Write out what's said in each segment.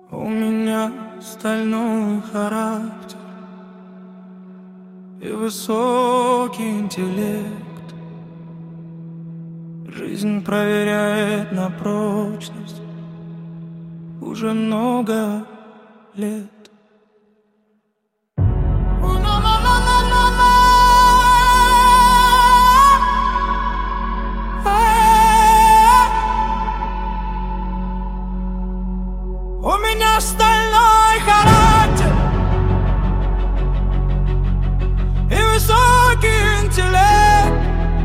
У меня стальной характер и высокий интеллект. Жизнь проверяет на прочность уже много лет. У меня стальной характер и высокий интеллект.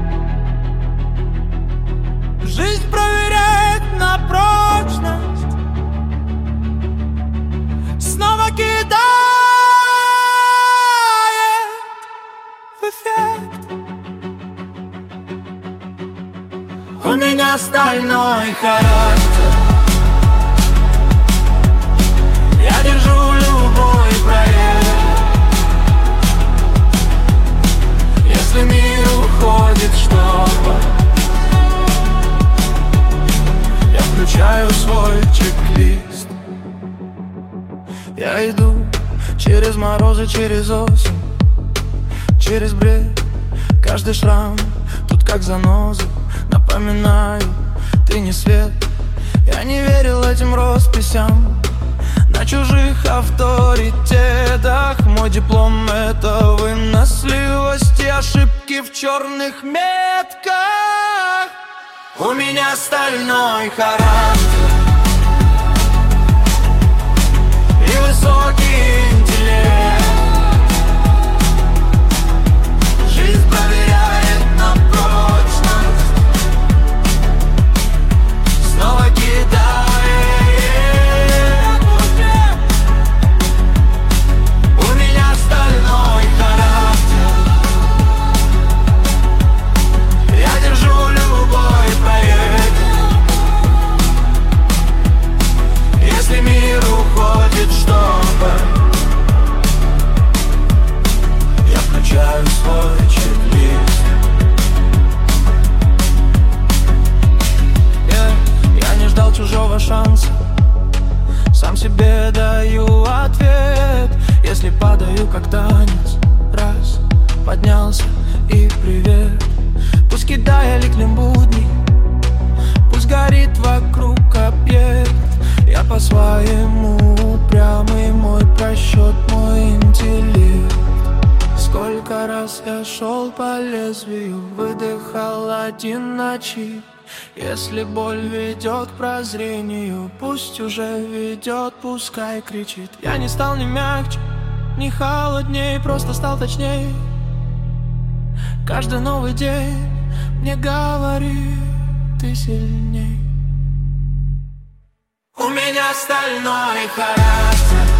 Жизнь проверяет на прочность, снова кидает в эффект. У меня стальной характер, я держу любой проект. Если мир уходит в штопор, я включаю свой чек-лист. Я иду через морозы, через осень, через бред. Каждый шрам тут как заноза. Напоминаю, ты не свет. Я не верил этим росписям на чужих авторитетах. Мой диплом — это выносливость и ошибки в черных метках. У меня стальной характер и высокий интеллект. Жизнь проверяет на прочность, снова кидает. Я включаю свой чек-лист. Я не ждал чужого шанса, сам себе даю ответ. Если падаю как танец, раз, поднялся и привет. Пусть кидая ликнем будни, пусть горит вокруг объект. Я по-своему упрямый, мой просчет, мой интеллект. Сколько раз я шел по лезвию, выдыхал один ночи. Если боль ведет к прозрению, пусть уже ведет, пускай кричит. Я не стал ни мягче, ни холодней, просто стал точней. Каждый новый день мне говорит, ты сильней. У меня стальной характер